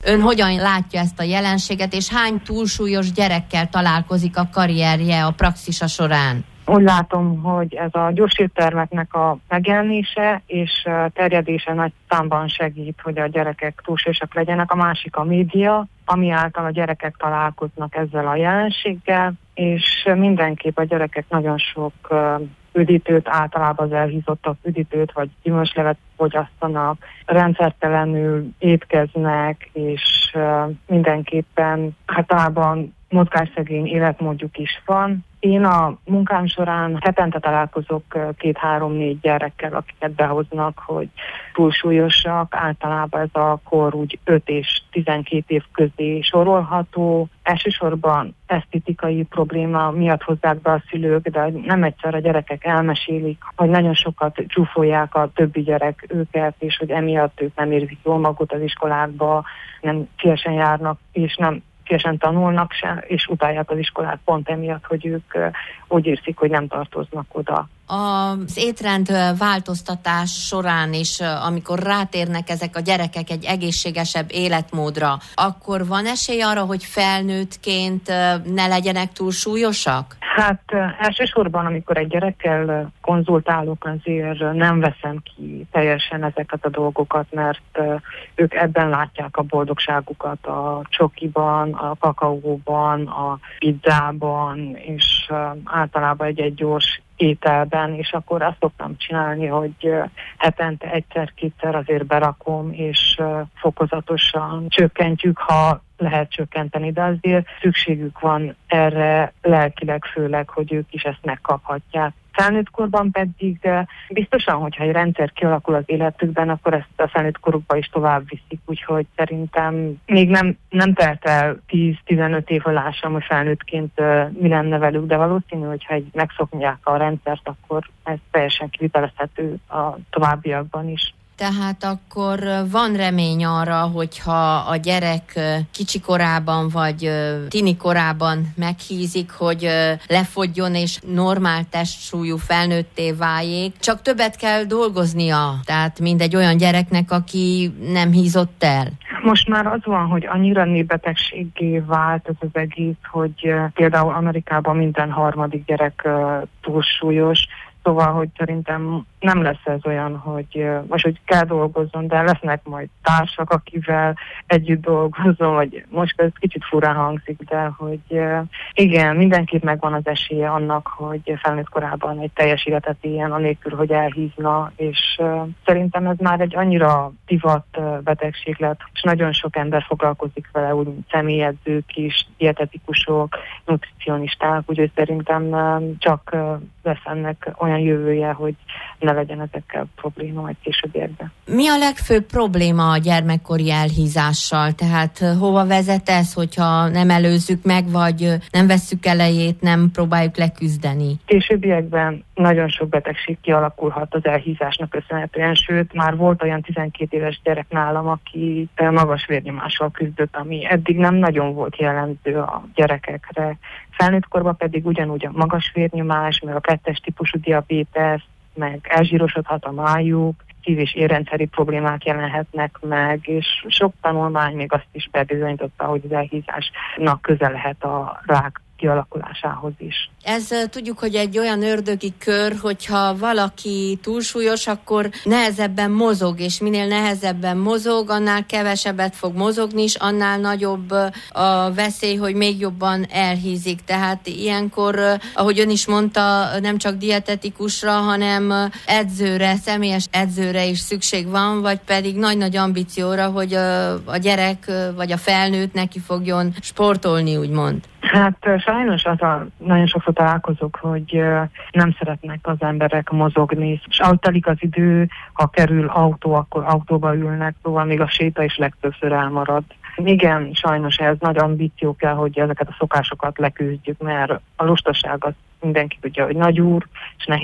Ön hogyan látja ezt a jelenséget, és hány túlsúlyos gyerekkel találkozik a karrierje, a praxisa során? Úgy látom, hogy ez a gyors éttermeknek a megjelenése és terjedése nagy számban segít, hogy a gyerekek túlsúlyosak legyenek. A másik a média, ami által a gyerekek találkoznak ezzel a jelenséggel, és mindenképp a gyerekek nagyon sok üdítőt, általában az elhízottak üdítőt vagy gyümölcslevet fogyasztanak, rendszertelenül étkeznek, és mindenképpen általában mozgásszegény életmódjuk is van. Én a munkám során hetente találkozok 2-3-4 gyerekkel, akiket behoznak, hogy túlsúlyosak. Általában ez a kor úgy 5 és 12 év közé sorolható. Elsősorban esztétikai probléma miatt hozzák be a szülők, de nem egyszer a gyerekek elmesélik, hogy nagyon sokat csúfolják a többi gyerek őket, és hogy emiatt ők nem érzik jól magukat az iskolákba, nem szívesen járnak, és nem szívesen tanulnak se, és utálják az iskolát pont emiatt, hogy ők úgy érzik, hogy nem tartoznak oda. Az étrend változtatás során is, amikor rátérnek ezek a gyerekek egy egészségesebb életmódra, akkor van esély arra, hogy felnőttként ne legyenek túlsúlyosak? Hát elsősorban, amikor egy gyerekkel konzultálok, azért nem veszem ki teljesen ezeket a dolgokat, mert ők ebben látják a boldogságukat, a csokiban, a kakaóban, a pizzában, és általában egy gyors ételben, és akkor azt szoktam csinálni, hogy hetente egyszer-kétszer azért berakom, és fokozatosan csökkentjük, ha lehet csökkenteni, de azért szükségük van erre lelkileg főleg, hogy ők is ezt megkaphatják. Felnőtt korban pedig biztosan, hogyha egy rendszer kialakul az életükben, akkor ezt a felnőtt korukba is tovább viszik, úgyhogy szerintem még nem telt el 10-15 év, hogy lássam, hogy felnőttként mi lenne velük, de valószínű, hogyha megszokják a rendszert, akkor ez teljesen kivitelezhető a továbbiakban is. Tehát akkor van remény arra, hogyha a gyerek kicsi korában vagy tini korában meghízik, hogy lefogyjon és normál testsúlyú felnőtté váljék, csak többet kell dolgoznia, tehát mint egy olyan gyereknek, aki nem hízott el. Most már az van, hogy annyira népbetegséggé vált ez az egész, hogy például Amerikában minden harmadik gyerek túlsúlyos, szóval, hogy szerintem nem lesz ez olyan, hogy most, hogy kell dolgozzon, de lesznek majd társak, akivel együtt dolgozom, vagy most ez kicsit furán hangzik, de hogy igen, mindenképp megvan az esélye annak, hogy felnőtt korában egy teljes életet éljen, anélkül, hogy elhízna, és szerintem ez már egy annyira divat betegség lett, és nagyon sok ember foglalkozik vele, úgy személyedzők is, dietetikusok, nutricionisták, úgyhogy szerintem csak lesz ennek olyan jövője, hogy ne legyen ezekkel probléma majd későbbiekben. Mi a legfőbb probléma a gyermekkori elhízással? Tehát hova vezet ez, hogyha nem előzzük meg, vagy nem vesszük elejét, nem próbáljuk leküzdeni? Későbbiekben nagyon sok betegség kialakulhat az elhízásnak köszönhetően, sőt, már volt olyan 12 éves gyerek nálam, aki magas vérnyomással küzdött, ami eddig nem nagyon volt jellemző a gyerekekre. Felnőtt korban pedig ugyanúgy a magas vérnyomás, meg a 2-es típusú diabétesz, meg elzsírosodhat a májuk, szív- és érrendszeri problémák jelenhetnek meg, és sok tanulmány még azt is bebizonyította, hogy az elhízásnak köze lehet a rák kialakulásához is. Ez tudjuk, hogy egy olyan ördögi kör, hogyha valaki túlsúlyos, akkor nehezebben mozog, és minél nehezebben mozog, annál kevesebbet fog mozogni, és annál nagyobb a veszély, hogy még jobban elhízik. Tehát ilyenkor, ahogy ön is mondta, nem csak dietetikusra, hanem edzőre, személyes edzőre is szükség van, vagy pedig nagy-nagy ambícióra, hogy a gyerek vagy a felnőtt neki fogjon sportolni, úgymond. Hát sajnos nagyon sokszor találkozok, hogy nem szeretnek az emberek mozogni, és ahogy telik az idő, ha kerül autó, akkor autóba ülnek, szóval még a séta is legtöbbször elmarad. Igen, sajnos ez nagy ambíció kell, hogy ezeket a szokásokat leküzdjük, mert a lustaság az mindenki tudja, hogy nagy úr, és nehéz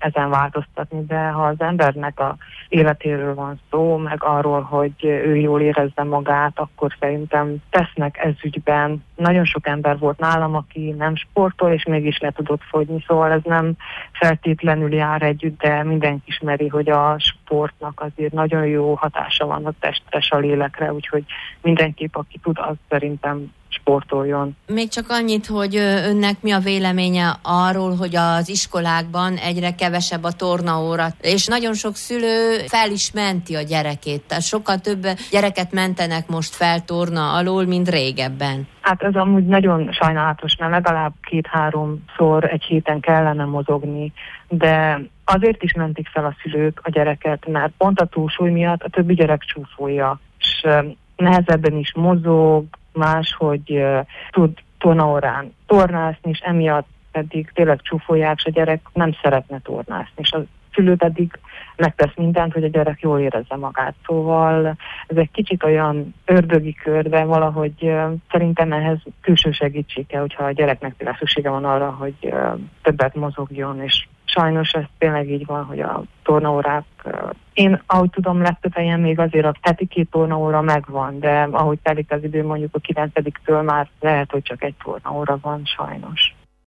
ezen változtatni, de ha az embernek a életéről van szó, meg arról, hogy ő jól érezze magát, akkor szerintem tesznek ez ügyben. Nagyon sok ember volt nálam, aki nem sportol, és mégis le tudott fogyni, szóval ez nem feltétlenül jár együtt, de mindenki ismeri, hogy a sportnak azért nagyon jó hatása van a testre, a lélekre, úgyhogy mindenképp, aki tud, az szerintem sportoljon. Még csak annyit, hogy önnek mi a véleménye arról, hogy az iskolákban egyre kevesebb a tornaóra, és nagyon sok szülő fel is menti a gyerekét. Tehát sokkal több gyereket mentenek most fel torna alól, mint régebben. Hát ez amúgy nagyon sajnálatos, mert legalább 2-3-szor egy héten kellene mozogni, de azért is mentik fel a szülők a gyereket, mert pont a túlsúly miatt a többi gyerek csúfolja, és nehezebben is mozog, máshogy tud tornaórán tornászni, és emiatt pedig tényleg csúfolják, és a gyerek nem szeretne tornászni, és a szülő pedig megtesz mindent, hogy a gyerek jól érezze magát. Szóval ez egy kicsit olyan ördögi kör, de valahogy szerintem ehhez külső segítség kell, hogyha a gyereknek tényleg szüksége van arra, hogy többet mozogjon, és sajnos ez tényleg így van, hogy a tornaórák, én ahogy tudom, legtöbb helyen még azért a heti 2 tornaóra megvan, de ahogy telik az idő, mondjuk a 9-től már lehet, hogy csak 1 tornaóra van, sajnos.